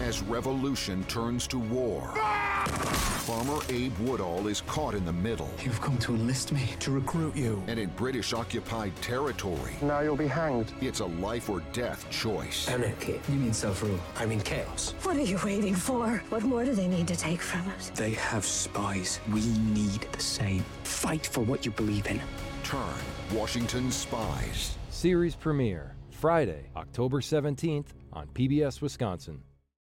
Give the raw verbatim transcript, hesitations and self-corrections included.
as revolution turns to war. Farmer Abe Woodall is caught in the middle. You've come to enlist me, to recruit you. And in British-occupied territory, now you'll be hanged. It's a life or death choice. Anarchy. You mean self-rule. I mean chaos. What are you waiting for? What more do they need to take from us? They have spies. We need the same. Fight for what you believe in. Turn, Washington Spies. Series premiere, Friday, October seventeenth on P B S Wisconsin.